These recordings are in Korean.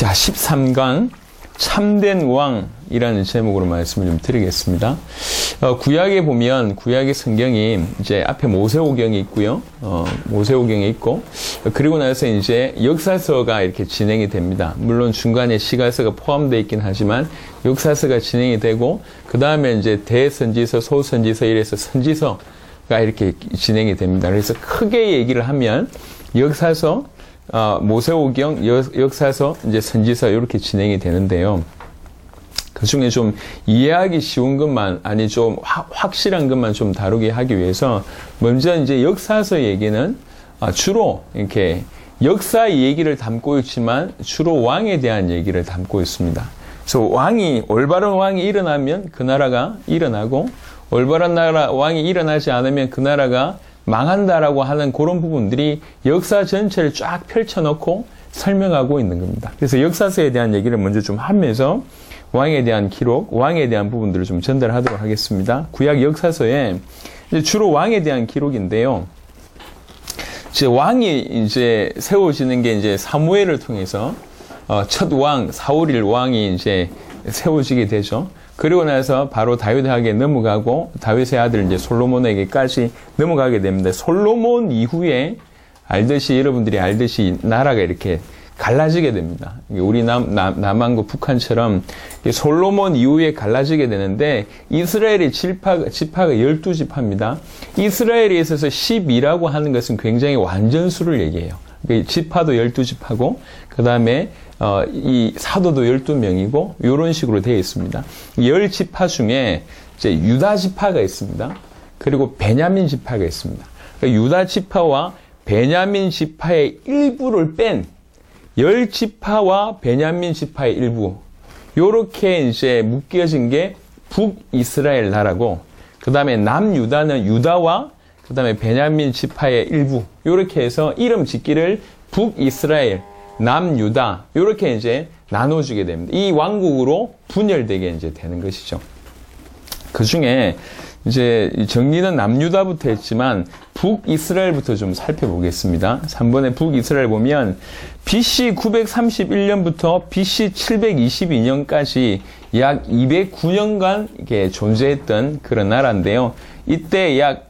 자, 13강 참된 왕이라는 제목으로 말씀을 좀 드리겠습니다. 구약에 보면 구약의 성경이 이제 앞에 모세오경이 있고요. 모세오경이 있고 그리고 나서 이제 역사서가 이렇게 진행이 됩니다. 물론 중간에 시가서가 포함되어 있긴 하지만 역사서가 진행이 되고 그 다음에 이제 대선지서, 소선지서 이래서 선지서가 이렇게 진행이 됩니다. 그래서 크게 얘기를 하면 역사서, 모세오경, 역사서, 이제 선지서 이렇게 진행이 되는데요. 그 중에 좀 이해하기 쉬운 것만, 아니 좀 확실한 것만 좀 다루게 하기 위해서 먼저 이제 역사서 얘기는 주로 이렇게 역사 얘기를 담고 있지만 주로 왕에 대한 얘기를 담고 있습니다. 그래서 올바른 왕이 일어나면 그 나라가 일어나고 올바른 왕이 일어나지 않으면 그 나라가 망한다라고 하는 그런 부분들이 역사 전체를 쫙 펼쳐놓고 설명하고 있는 겁니다. 그래서 역사서에 대한 얘기를 먼저 좀 하면서 왕에 대한 기록, 왕에 대한 부분들을 좀 전달하도록 하겠습니다. 구약 역사서에 주로 왕에 대한 기록인데요. 이제 왕이 이제 세워지는 게 이제 사무엘을 통해서 첫 왕, 사울일 왕이 이제 세워지게 되죠. 그리고 나서 바로 다윗에게 넘어가고 다윗의 아들 이제 솔로몬에게까지 넘어가게 됩니다. 솔로몬 이후에 여러분들이 알듯이 나라가 이렇게 갈라지게 됩니다. 우리 남한과 북한처럼 솔로몬 이후에 갈라지게 되는데 이스라엘의 지파가 12지파입니다. 이스라엘에 있어서 12라고 하는 것은 굉장히 완전수를 얘기해요. 지파도 12지파고 그 다음에 이 사도도 12명이고 이런 식으로 되어 있습니다. 10지파 중에 이제 유다 지파가 있습니다. 그리고 베냐민 지파가 있습니다. 유다 지파와 베냐민 지파의 일부를 뺀 10지파와 베냐민 지파의 일부 요렇게 이제 묶여진 게 북이스라엘 나라고 그 다음에 남유다는 유다와 그 다음에 베냐민 지파의 일부 요렇게 해서 이름 짓기를 북이스라엘 남유다 이렇게 이제 나눠주게 됩니다. 이 왕국으로 분열되게 이제 되는 것이죠. 그 중에 이제 정리는 남유다부터 했지만 북이스라엘부터 좀 살펴보겠습니다. 3번에 북이스라엘 보면 BC 931년부터 BC 722년까지 약 209년간 이렇게 존재했던 그런 나라인데요. 이때 약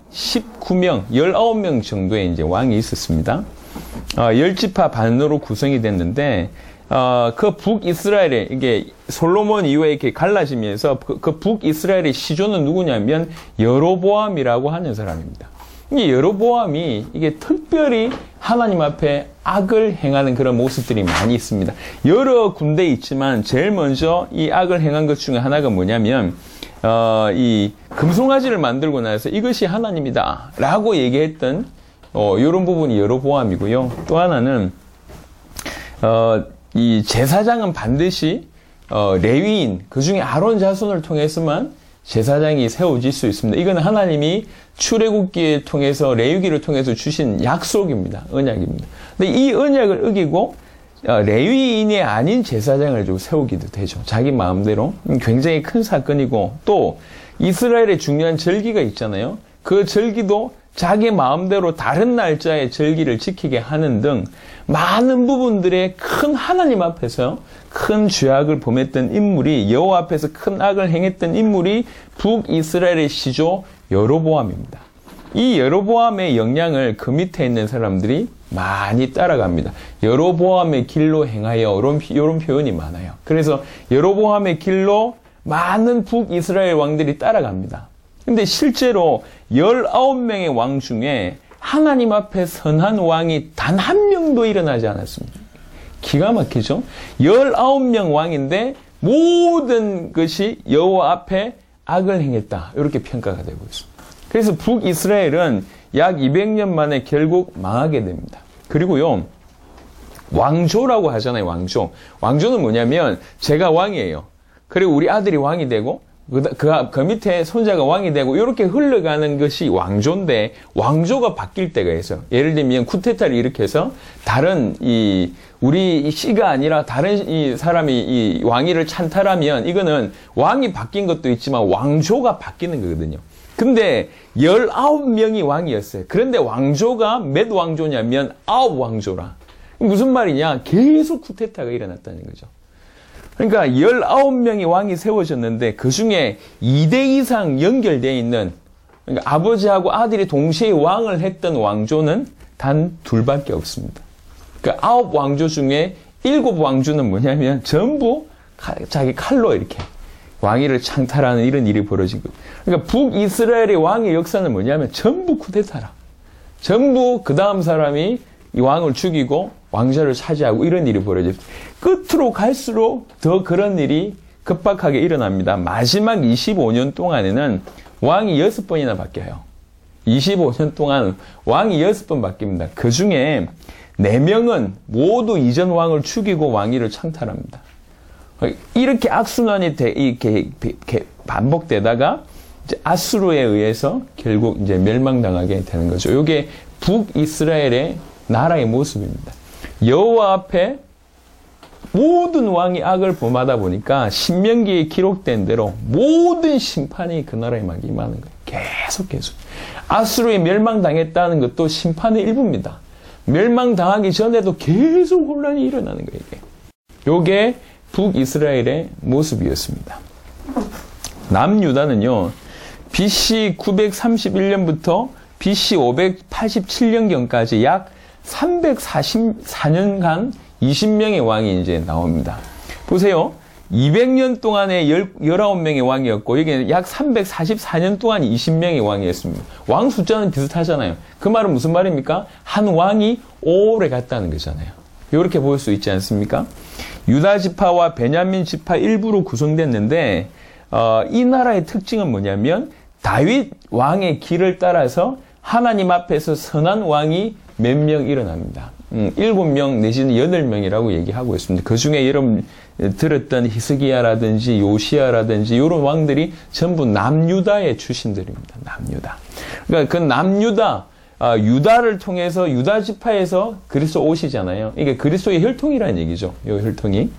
19명 정도의 이제 왕이 있었습니다. 10지파 반으로 구성이 됐는데, 그 북이스라엘에, 이게 솔로몬 이후에 이렇게 갈라지면서 그 북이스라엘의 시조는 누구냐면 여로보암이라고 하는 사람입니다. 이 여로보암이 이게 특별히 하나님 앞에 악을 행하는 그런 모습들이 많이 있습니다. 여러 군데 있지만 제일 먼저 이 악을 행한 것 중에 하나가 뭐냐면, 이 금송아지를 만들고 나서 이것이 하나님이다 라고 얘기했던 이런 부분이 여로보암이고요. 또 하나는 이 제사장은 반드시 레위인 그 중에 아론 자손을 통해서만 제사장이 세워질 수 있습니다. 이건 하나님이 출애굽기를 통해서 레위기를 통해서 주신 약속입니다. 언약입니다. 근데 이 언약을 어기고 레위인이 아닌 제사장을 좀 세우기도 되죠. 자기 마음대로. 굉장히 큰 사건이고 또 이스라엘의 중요한 절기가 있잖아요. 그 절기도 자기 마음대로 다른 날짜의 절기를 지키게 하는 등 많은 부분들의 큰 하나님 앞에서 큰 죄악을 범했던 인물이 여호와 앞에서 큰 악을 행했던 인물이 북이스라엘의 시조 여로보암입니다. 이 여로보암의 영향을 그 밑에 있는 사람들이 많이 따라갑니다. 여로보암의 길로 행하여 이런 표현이 많아요. 그래서 여로보암의 길로 많은 북이스라엘 왕들이 따라갑니다. 근데 실제로 19명의 왕 중에 하나님 앞에 선한 왕이 단 한 명도 일어나지 않았습니다. 기가 막히죠? 19명 왕인데 모든 것이 여호와 앞에 악을 행했다. 이렇게 평가가 되고 있습니다. 그래서 북이스라엘은 약 200년 만에 결국 망하게 됩니다. 그리고요, 왕조라고 하잖아요, 왕조. 왕조는 뭐냐면 제가 왕이에요. 그리고 우리 아들이 왕이 되고 그 밑에 손자가 왕이 되고 이렇게 흘러가는 것이 왕조인데 왕조가 바뀔 때가 있어요. 예를 들면 쿠데타를 일으켜서 다른 우리 씨가 아니라 다른 이 사람이 이 왕위를 찬탈하면 이거는 왕이 바뀐 것도 있지만 왕조가 바뀌는 거거든요. 근데 19명이 왕이었어요. 그런데 왕조가 몇 왕조냐면 9왕조라. 무슨 말이냐? 계속 쿠데타가 일어났다는 거죠. 그러니까 19명의 왕이 세워졌는데 그 중에 2대 이상 연결되어 있는, 그러니까 아버지하고 아들이 동시에 왕을 했던 왕조는 단 둘밖에 없습니다. 그러니까 9왕조 중에 7왕조는 뭐냐면 전부 자기 칼로 이렇게 왕위를 창탈하는 이런 일이 벌어지고, 그러니까 북이스라엘의 왕의 역사는 뭐냐면 전부 쿠데타라. 전부 그 다음 사람이 이 왕을 죽이고 왕좌를 차지하고 이런 일이 벌어져요. 끝으로 갈수록 더 그런 일이 급박하게 일어납니다. 마지막 25년 동안에는 왕이 6번이나 바뀌어요. 25년 동안 왕이 6번 바뀝니다. 그 중에 4명은 모두 이전 왕을 죽이고 왕위를 창탈합니다. 이렇게 악순환이 이렇게 반복되다가 이제 아수르에 의해서 결국 이제 멸망당하게 되는 거죠. 이게 북이스라엘의 나라의 모습입니다. 여호와 앞에 모든 왕이 악을 범하다 보니까 신명기에 기록된 대로 모든 심판이 그 나라에 막 임하는 거예요. 계속. 아수르에 멸망당했다는 것도 심판의 일부입니다. 멸망당하기 전에도 계속 혼란이 일어나는 거예요. 이게 북이스라엘의 모습이었습니다. 남유다는요, BC 931년부터 BC 587년경까지 약 344년간 20명의 왕이 이제 나옵니다. 보세요. 200년 동안에 19명의 왕이었고, 여기는 약 344년 동안 20명의 왕이었습니다. 왕 숫자는 비슷하잖아요. 그 말은 무슨 말입니까? 한 왕이 오래 갔다는 거잖아요. 이렇게 볼 수 있지 않습니까? 유다 지파와 베냐민 지파 일부로 구성됐는데, 이 나라의 특징은 뭐냐면, 다윗 왕의 길을 따라서 하나님 앞에서 선한 왕이 몇 명 일어납니다. 7명 내지는 8명이라고 얘기하고 있습니다. 그 중에 여러분 들었던 히스기야라든지 요시야라든지 이런 왕들이 전부 남유다의 출신들입니다. 남유다. 그러니까 그 남유다, 유다를 통해서 유다 지파에서 그리스도 오시잖아요. 이게 그리스도의 혈통이라는 얘기죠. 이 혈통이.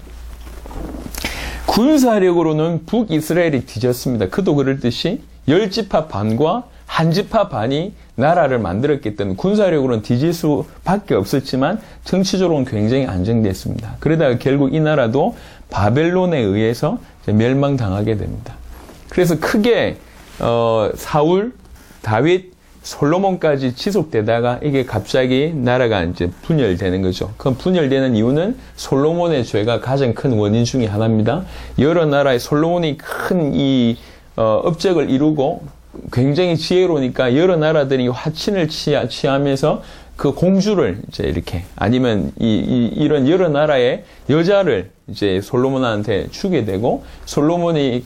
군사력으로는 북이스라엘이 뒤졌습니다. 그도 그렇듯이 10지파 반과 한 지파 반이 나라를 만들었기 때문에 군사력으로는 뒤질 수밖에 없었지만 정치적으로는 굉장히 안정됐습니다. 그러다가 결국 이 나라도 바벨론에 의해서 멸망당하게 됩니다. 그래서 크게 사울, 다윗, 솔로몬까지 지속되다가 이게 갑자기 나라가 이제 분열되는 거죠. 그 분열되는 이유는 솔로몬의 죄가 가장 큰 원인 중에 하나입니다. 여러 나라의 솔로몬이 큰 이 업적을 이루고 굉장히 지혜로우니까 여러 나라들이 화친을 취하면서 그 공주를 이제 이렇게 아니면 이런 여러 나라의 여자를 이제 솔로몬한테 주게 되고 솔로몬이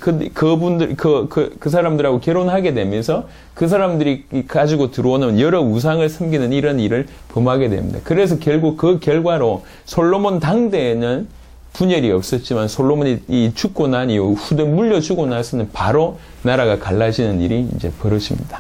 그 사람들하고 결혼하게 되면서 그 사람들이 가지고 들어오는 여러 우상을 섬기는 이런 일을 범하게 됩니다. 그래서 결국 그 결과로 솔로몬 당대에는 분열이 없었지만 솔로몬이 죽고 난 이후 후대 물려주고 나서는 바로 나라가 갈라지는 일이 이제 벌어집니다.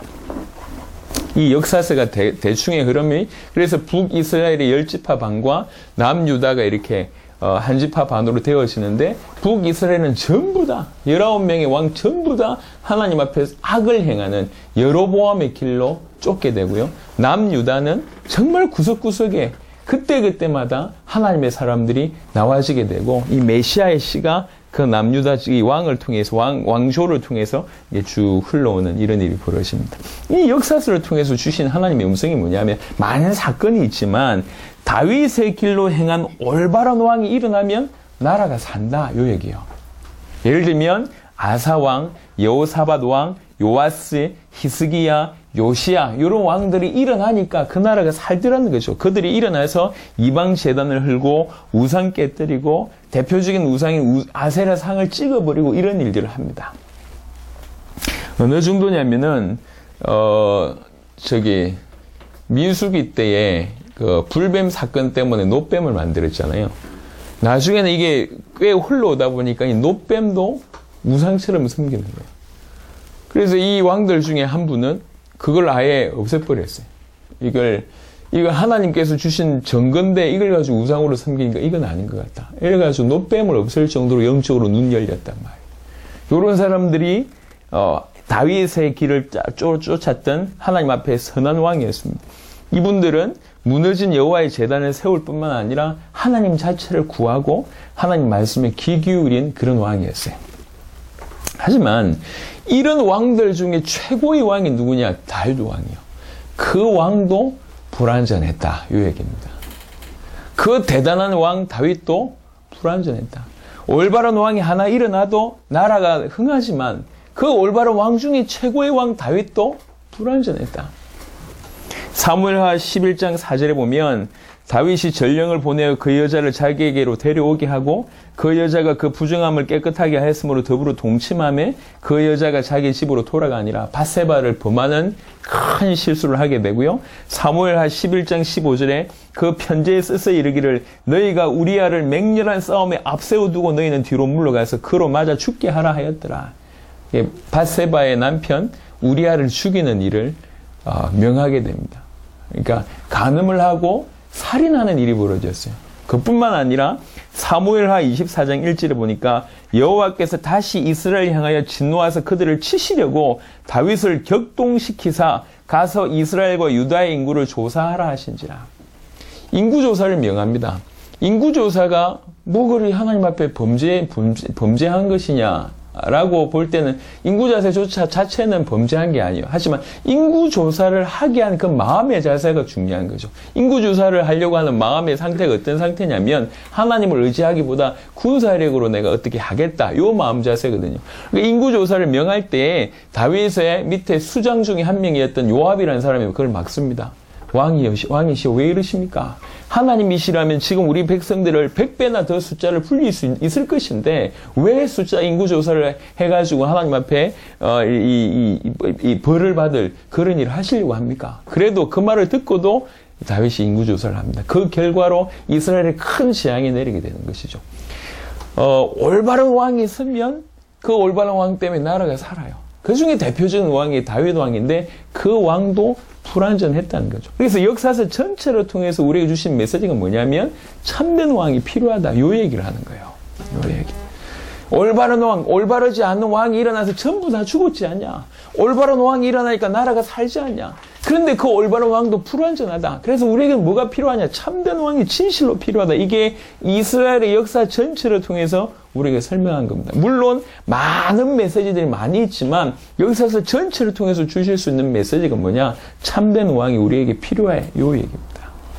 이 역사서가 대충의 흐름이 그래서 북이스라엘의 10지파 반과 남유다가 이렇게 한 지파 반으로 되어지는데 북이스라엘은 전부 다 19명의 왕 전부 다 하나님 앞에서 악을 행하는 여로보암의 길로 쫓게 되고요. 남유다는 정말 구석구석에 그때마다 하나님의 사람들이 나와지게 되고 이 메시아의 씨가 그 남유다 이 왕을 통해서 왕조를 통해서 쭉 흘러오는 이런 일이 벌어집니다. 이 역사서를 통해서 주신 하나님의 음성이 뭐냐면 많은 사건이 있지만 다윗의 길로 행한 올바른 왕이 일어나면 나라가 산다 요 얘기예요. 예를 들면 아사 왕, 여호사밧 왕, 요아스, 히스기야, 요시야 이런 왕들이 일어나니까 그 나라가 살더라는 거죠. 그들이 일어나서 이방 제단을 헐고 우상 깨뜨리고 대표적인 우상인 아세라 상을 찍어버리고 이런 일들을 합니다. 어느 정도냐면은 민수기 때에 그 불뱀 사건 때문에 노뱀을 만들었잖아요. 나중에는 이게 꽤 흘러오다 보니까 이 노뱀도 우상처럼 섬기는 거예요. 그래서 이 왕들 중에 한 분은 그걸 아예 없애버렸어요. 이걸 하나님께서 주신 정건데 이걸 가지고 우상으로 섬기니까 이건 아닌 것 같다. 이래가지고 노뱀을 없앨 정도로 영적으로 눈 열렸단 말이에요. 이런 사람들이 다윗의 길을 쫓았던 하나님 앞에 선한 왕이었습니다. 이분들은 무너진 여호와의 제단을 세울 뿐만 아니라 하나님 자체를 구하고 하나님 말씀에 귀 기울인 그런 왕이었어요. 하지만 이런 왕들 중에 최고의 왕이 누구냐? 다윗 왕이요. 그 왕도 불완전했다. 이 얘기입니다. 그 대단한 왕 다윗도 불완전했다. 올바른 왕이 하나 일어나도 나라가 흥하지만 그 올바른 왕 중에 최고의 왕 다윗도 불완전했다. 사무엘하 11장 4절에 보면 다윗이 전령을 보내어 그 여자를 자기에게로 데려오게 하고 그 여자가 그 부정함을 깨끗하게 하였으므로 더불어 동침함에 그 여자가 자기 집으로 돌아가니라. 밧세바를 범하는 큰 실수를 하게 되고요. 사무엘하 11장 15절에 그 편지에 써서 이르기를 너희가 우리아를 맹렬한 싸움에 앞세워두고 너희는 뒤로 물러가서 그로 맞아 죽게 하라 하였더라. 밧세바의 남편 우리아를 죽이는 일을 명하게 됩니다. 그러니까 간음을 하고 살인하는 일이 벌어졌어요. 그뿐만 아니라 사무엘하 24장 1절에 보니까 여호와께서 다시 이스라엘 향하여 진노하사 그들을 치시려고 다윗을 격동시키사 가서 이스라엘과 유다의 인구를 조사하라 하신지라. 인구조사를 명합니다. 인구조사가 뭐 그리 하나님 앞에 범죄한 것이냐 라고 볼 때는 인구조사 자체는 범죄한 게 아니에요. 하지만 인구조사를 하게 한 그 마음의 자세가 중요한 거죠. 인구조사를 하려고 하는 마음의 상태가 어떤 상태냐면 하나님을 의지하기보다 군사력으로 내가 어떻게 하겠다. 요 마음 자세거든요. 그러니까 인구조사를 명할 때 다윗의 밑에 수장 중에 한 명이었던 요압이라는 사람이 그걸 막습니다. 왕이시여 왜 이러십니까? 하나님이시라면 지금 우리 백성들을 100배나 더 숫자를 불릴 수 있을 것인데 왜 숫자 인구조사를 해가지고 하나님 앞에 이 벌을 받을 그런 일을 하시려고 합니까? 그래도 그 말을 듣고도 다윗이 인구조사를 합니다. 그 결과로 이스라엘에 큰 재앙이 내리게 되는 것이죠. 올바른 왕이 있으면 그 올바른 왕 때문에 나라가 살아요. 그 중에 대표적인 왕이 다윗 왕인데 그 왕도 불완전했다는 거죠. 그래서 역사서 전체를 통해서 우리에게 주신 메시지가 뭐냐면 참된 왕이 필요하다. 요 얘기를 하는 거예요. 요 얘기. 올바른 왕, 올바르지 않는 왕이 일어나서 전부 다 죽었지 않냐. 올바른 왕이 일어나니까 나라가 살지 않냐. 그런데 그 올바른 왕도 불완전하다. 그래서 우리에게 뭐가 필요하냐. 참된 왕이 진실로 필요하다. 이게 이스라엘의 역사 전체를 통해서 우리에게 설명한 겁니다. 물론 많은 메시지들이 많이 있지만 역사서 전체를 통해서 주실 수 있는 메시지가 뭐냐. 참된 왕이 우리에게 필요해. 요 얘기입니다.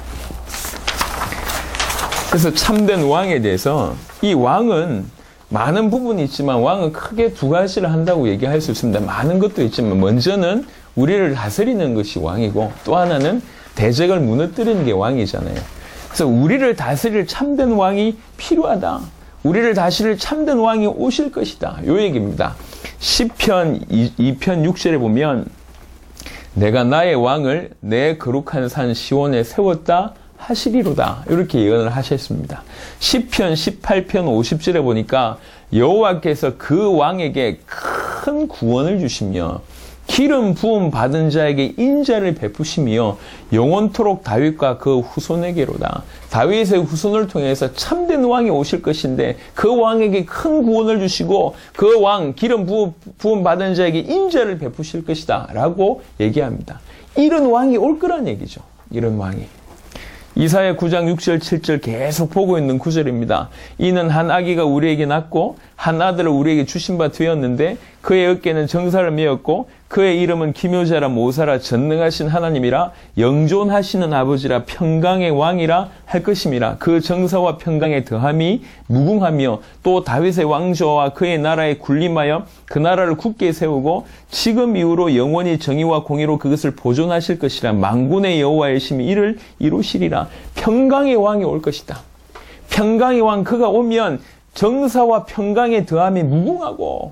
그래서 참된 왕에 대해서 이 왕은 많은 부분이 있지만 왕은 크게 두 가지를 한다고 얘기할 수 있습니다. 많은 것도 있지만 먼저는 우리를 다스리는 것이 왕이고 또 하나는 대적을 무너뜨리는 게 왕이잖아요. 그래서 우리를 다스릴 참된 왕이 필요하다. 우리를 다스릴 참된 왕이 오실 것이다. 요 얘기입니다. 시편 2편 6절에 보면 내가 나의 왕을 내 거룩한 산 시온에 세웠다 하시리로다. 이렇게 예언을 하셨습니다. 시편 18편 50절에 보니까 여호와께서 그 왕에게 큰 구원을 주시며 기름 부음 받은 자에게 인자를 베푸시며 영원토록 다윗과 그 후손에게로다. 다윗의 후손을 통해서 참된 왕이 오실 것인데 그 왕에게 큰 구원을 주시고 그 왕 기름 부음 받은 자에게 인자를 베푸실 것이다 라고 얘기합니다. 이런 왕이 올 거란 얘기죠. 이런 왕이. 이사야 9장 6절 7절 계속 보고 있는 구절입니다. 이는 한 아기가 우리에게 낳고 한 아들을 우리에게 주신 바 되었는데 그의 어깨는 정사를 메었고 그의 이름은 기묘자라 모사라 전능하신 하나님이라 영존하시는 아버지라 평강의 왕이라 할 것임이라. 그 정사와 평강의 더함이 무궁하며 또 다윗의 왕조와 그의 나라에 군림하여 그 나라를 굳게 세우고 지금 이후로 영원히 정의와 공의로 그것을 보존하실 것이라. 만군의 여호와의 심이 이를 이루시리라. 평강의 왕이 올 것이다. 평강의 왕 그가 오면 정사와 평강의 더함이 무궁하고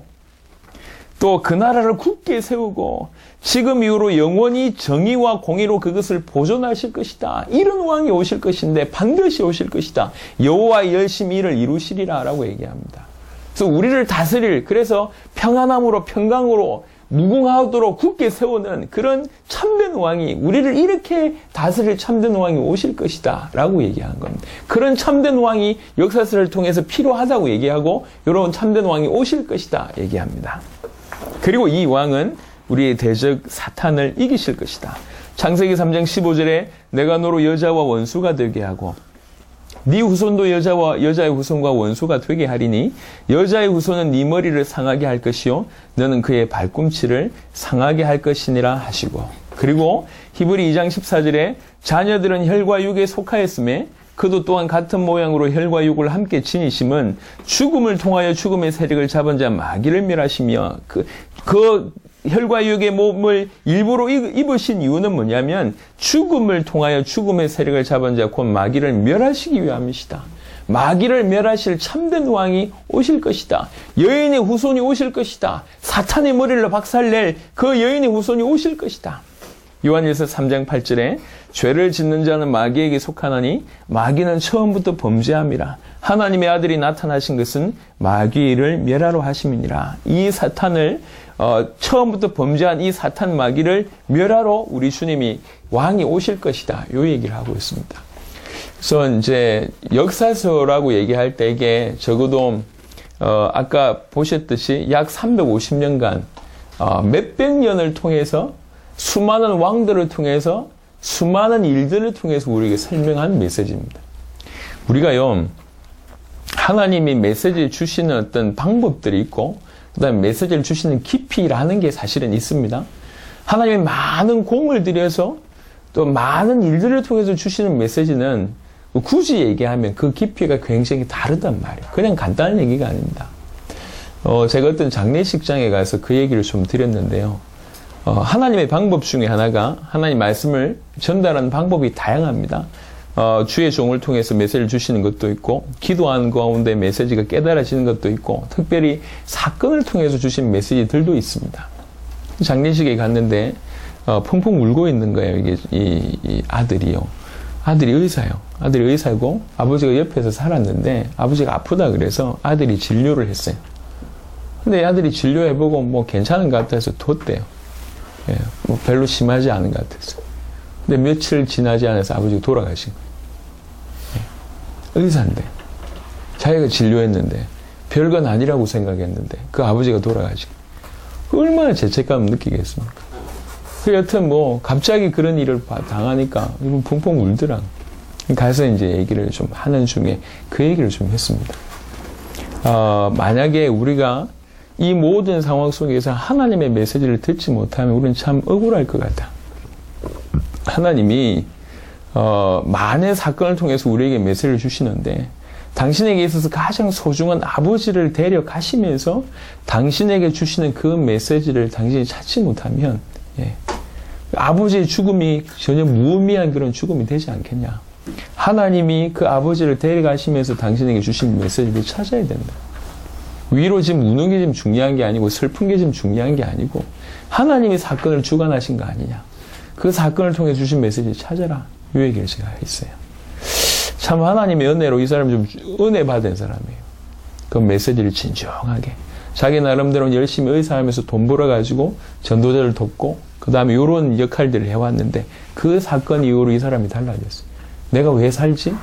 또 그 나라를 굳게 세우고 지금 이후로 영원히 정의와 공의로 그것을 보존하실 것이다. 이런 왕이 오실 것인데 반드시 오실 것이다. 여호와의 열심히 이를 이루시리라 라고 얘기합니다. 그래서 우리를 다스릴, 그래서 평안함으로 평강으로 무궁하도록 굳게 세우는 그런 참된 왕이, 우리를 이렇게 다스릴 참된 왕이 오실 것이다 라고 얘기한 겁니다. 그런 참된 왕이 역사서를 통해서 필요하다고 얘기하고 이런 참된 왕이 오실 것이다 얘기합니다. 그리고 이 왕은 우리의 대적 사탄을 이기실 것이다. 창세기 3장 15절에 내가 너로 여자와 원수가 되게 하고 네 후손도 여자의 후손과 원수가 되게 하리니 여자의 후손은 네 머리를 상하게 할 것이요 너는 그의 발꿈치를 상하게 할 것이니라 하시고 그리고 히브리 2장 14절에 자녀들은 혈과 육에 속하였음에 그도 또한 같은 모양으로 혈과 육을 함께 지니심은 죽음을 통하여 죽음의 세력을 잡은 자 마귀를 멸하시며 그 혈과 육의 몸을 일부러 입으신 이유는 뭐냐면 죽음을 통하여 죽음의 세력을 잡은 자 곧 마귀를 멸하시기 위함이시다. 마귀를 멸하실 참된 왕이 오실 것이다. 여인의 후손이 오실 것이다. 사탄의 머리를 박살낼 그 여인의 후손이 오실 것이다. 요한일서 3장 8절에 죄를 짓는 자는 마귀에게 속하나니 마귀는 처음부터 범죄함이라. 하나님의 아들이 나타나신 것은 마귀를 멸하러 하심이니라. 이 사탄을 처음부터 범죄한 이 사탄 마귀를 멸하러 우리 주님이 왕이 오실 것이다. 요 얘기를 하고 있습니다. 그래서 이제 역사서라고 얘기할 때 이게 적어도 아까 보셨듯이 약 350년간 몇백 년을 통해서 수많은 왕들을 통해서 수많은 일들을 통해서 우리에게 설명한 메시지입니다. 우리가요 하나님이 메시지를 주시는 어떤 방법들이 있고 그 다음에 메시지를 주시는 깊이라는 게 사실은 있습니다. 하나님이 많은 공을 들여서 또 많은 일들을 통해서 주시는 메시지는 굳이 얘기하면 그 깊이가 굉장히 다르단 말이에요. 그냥 간단한 얘기가 아닙니다. 제가 어떤 장례식장에 가서 그 얘기를 좀 드렸는데요. 하나님의 방법 중에 하나가 하나님 말씀을 전달하는 방법이 다양합니다. 주의 종을 통해서 메시지를 주시는 것도 있고 기도하는 가운데 메시지가 깨달아지는 것도 있고 특별히 사건을 통해서 주신 메시지들도 있습니다. 장례식에 갔는데 펑펑 울고 있는 거예요. 이게 이 아들이요. 아들이 의사요. 아들이 의사고 아버지가 옆에서 살았는데 아버지가 아프다 그래서 아들이 진료를 했어요. 근데 아들이 진료해보고 뭐 괜찮은 것 같아서 뒀대요. 예, 뭐 별로 심하지 않은 것 같았어요. 근데 며칠 지나지 않아서 아버지가 돌아가신 거예요. 예. 의사인데 자기가 진료했는데 별건 아니라고 생각했는데 그 아버지가 돌아가신 거예요. 얼마나 죄책감을 느끼겠습니까? 그 여튼 뭐 갑자기 그런 일을 당하니까 이분 펑펑 울더라. 가서 이제 얘기를 좀 하는 중에 그 얘기를 좀 했습니다. 만약에 우리가 이 모든 상황 속에서 하나님의 메시지를 듣지 못하면 우리는 참 억울할 것 같아. 하나님이 많은 사건을 통해서 우리에게 메시지를 주시는데 당신에게 있어서 가장 소중한 아버지를 데려가시면서 당신에게 주시는 그 메시지를 당신이 찾지 못하면 아버지의 죽음이 전혀 무의미한 그런 죽음이 되지 않겠냐. 하나님이 그 아버지를 데려가시면서 당신에게 주신 메시지를 찾아야 된다. 위로 지금 우는 게 지금 중요한 게 아니고 슬픈 게 지금 중요한 게 아니고 하나님이 사건을 주관하신 거 아니냐. 그 사건을 통해 주신 메시지를 찾아라. 이 얘기를 제가 했어요. 참 하나님의 은혜로 이 사람이 좀 은혜 받은 사람이에요. 그 메시지를 진정하게 자기 나름대로 열심히 의사하면서 돈 벌어가지고 전도자를 돕고 그 다음에 이런 역할들을 해왔는데 그 사건 이후로 이 사람이 달라졌어요. 내가 왜 살지?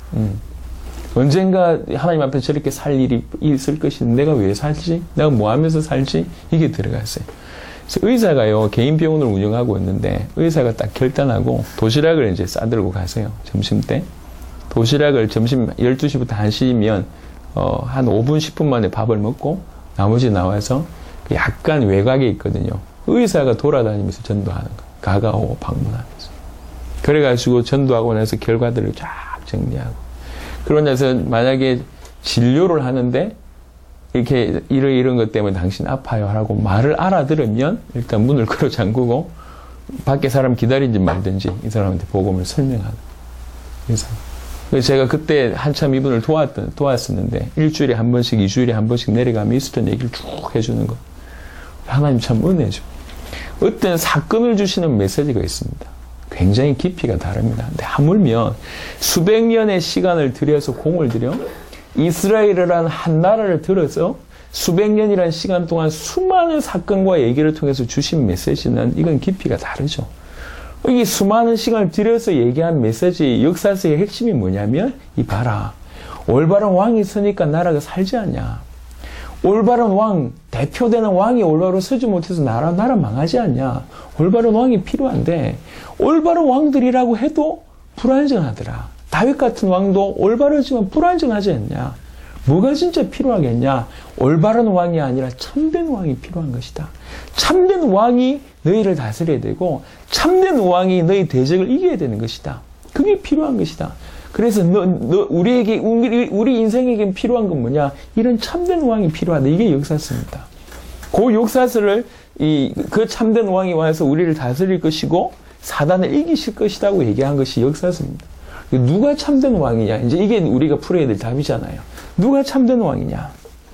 언젠가 하나님 앞에 저렇게 살 일이 있을 것인데 내가 왜 살지? 내가 뭐 하면서 살지? 이게 들어갔어요. 그래서 의사가요, 개인 병원을 운영하고 있는데 의사가 딱 결단하고 도시락을 이제 싸들고 가세요. 점심 때. 도시락을 점심 12시부터 1시면 한 5분, 10분 만에 밥을 먹고 나머지 나와서 약간 외곽에 있거든요. 의사가 돌아다니면서 전도하는 거. 가가오 방문하면서. 그래가지고 전도하고 나서 결과들을 쫙 정리하고. 그러고 나서 만약에 진료를 하는데 이렇게 이런 것 때문에 당신 아파요 하라고 말을 알아들으면 일단 문을 걸어 잠그고 밖에 사람 기다리지 말든지 이 사람한테 복음을 설명하는. 그래서 제가 그때 한참 이분을 도왔었는데 일주일에 한 번씩, 2주일에 한 번씩 내려가면 있었던 얘기를 쭉 해주는 거. 하나님 참 은혜죠. 어떤 사건을 주시는 메시지가 있습니다. 굉장히 깊이가 다릅니다. 근데 하물며 수백 년의 시간을 들여서 공을 들여 이스라엘이라는 한 나라를 들어서 수백 년이라는 시간 동안 수많은 사건과 얘기를 통해서 주신 메시지는 이건 깊이가 다르죠. 이 수많은 시간을 들여서 얘기한 메시지 역사서의 핵심이 뭐냐면 이 봐라. 올바른 왕이 있으니까 나라가 살지 않냐. 올바른 왕, 대표되는 왕이 올바로 서지 못해서 나라 망하지 않냐. 올바른 왕이 필요한데 올바른 왕들이라고 해도 불완전하더라. 다윗 같은 왕도 올바르지만 불완전하지 않냐. 뭐가 진짜 필요하겠냐. 올바른 왕이 아니라 참된 왕이 필요한 것이다. 참된 왕이 너희를 다스려야 되고 참된 왕이 너희 대적을 이겨야 되는 것이다. 그게 필요한 것이다. 그래서 우리에게, 우리 인생에게 필요한 건 뭐냐? 이런 참된 왕이 필요하다. 이게 역사서입니다. 그 역사서를, 그 참된 왕이 와서 우리를 다스릴 것이고, 사단을 이기실 것이라고 얘기한 것이 역사서입니다. 누가 참된 왕이냐? 이제 이게 우리가 풀어야 될 답이잖아요. 누가 참된 왕이냐?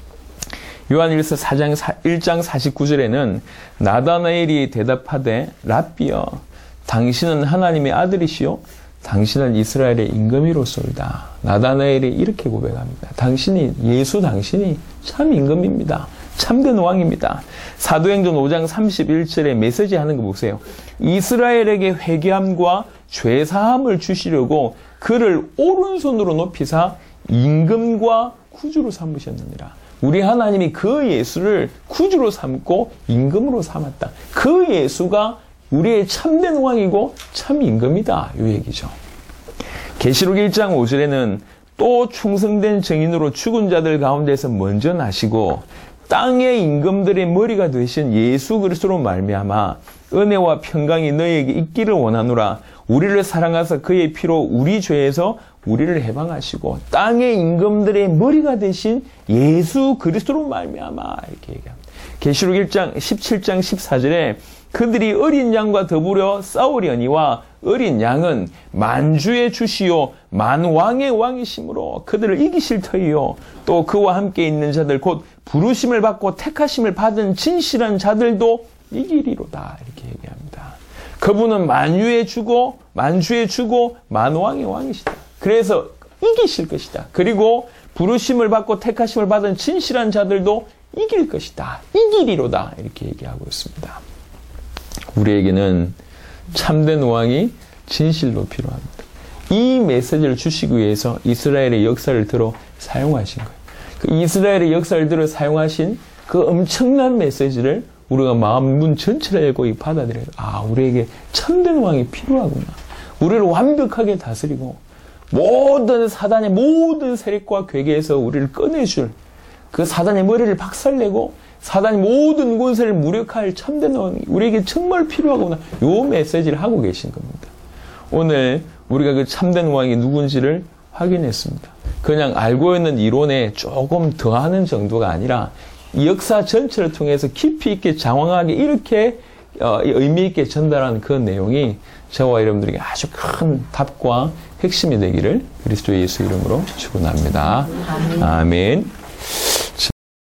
요한일서 1장 49절에는 나다나엘이 대답하되 랍비여, 당신은 하나님의 아들이시요 당신은 이스라엘의 임금이로소이다. 나다나엘이 이렇게 고백합니다. 당신이 참 임금입니다. 참된 왕입니다. 사도행전 5장 31절에 메시지 하는 거 보세요. 이스라엘에게 회개함과 죄사함을 주시려고 그를 오른손으로 높이사 임금과 구주로 삼으셨느니라. 우리 하나님이 그 예수를 구주로 삼고 임금으로 삼았다. 그 예수가 우리의 참된 왕이고 참 임금이다. 이 얘기죠. 계시록 1장 5절에는 또 충성된 증인으로 죽은 자들 가운데서 먼저 나시고 땅의 임금들의 머리가 되신 예수 그리스도로 말미암아 은혜와 평강이 너희에게 있기를 원하노라. 우리를 사랑하사 그의 피로 우리 죄에서 우리를 해방하시고 땅의 임금들의 머리가 되신 예수 그리스도로 말미암아 이렇게 얘기합니다. 계시록 1장 17장 14절에 그들이 어린 양과 더불어 싸우려니와 어린 양은 만주의 주시요 만왕의 왕이심으로 그들을 이기실 터이요 또 그와 함께 있는 자들 곧 부르심을 받고 택하심을 받은 진실한 자들도 이기리로다 이렇게 얘기합니다. 그분은 만주의 주고 만왕의 왕이시다. 그래서 이기실 것이다. 그리고 부르심을 받고 택하심을 받은 진실한 자들도 이길 것이다. 이기리로다 이렇게 얘기하고 있습니다. 우리에게는 참된 왕이 진실로 필요합니다. 이 메시지를 주시기 위해서 이스라엘의 역사를 들어 사용하신 거예요. 그 이스라엘의 역사를 들어 사용하신 그 엄청난 메시지를 우리가 마음 문 전체를 열고 받아들여요. 아, 우리에게 참된 왕이 필요하구나. 우리를 완벽하게 다스리고 모든 사단의 모든 세력과 괴계에서 우리를 꺼내줄 그 사단의 머리를 박살내고 사단의 모든 권세를 무력화할 참된 왕이 우리에게 정말 필요하구나. 요 메시지를 하고 계신 겁니다. 오늘 우리가 그 참된 왕이 누군지를 확인했습니다. 그냥 알고 있는 이론에 조금 더하는 정도가 아니라 이 역사 전체를 통해서 깊이 있게 장황하게 이렇게 의미 있게 전달하는 그 내용이 저와 여러분들에게 아주 큰 답과 핵심이 되기를 그리스도 예수 이름으로 축원합니다. 아멘.